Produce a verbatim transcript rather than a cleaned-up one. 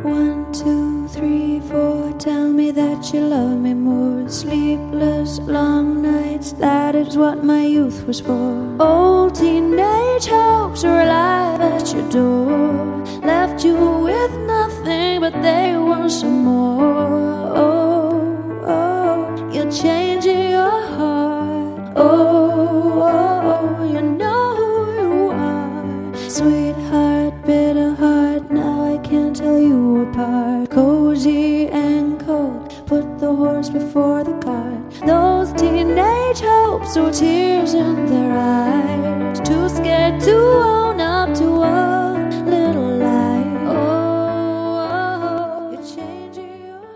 One, two, three, four, tell me that you love me more. Sleepless, long nights, that is what my youth was for. Old teenage hopes were alive at your door. Left you with nothing, but they want some more. Oh, oh, you're changing your heart. Oh, oh, you know who you are. Sweetheart, bitter heart, now I can't tell you apart. Cozy and cold, put the horse before the cart. Those teenage hopes were tears in their eyes, too scared to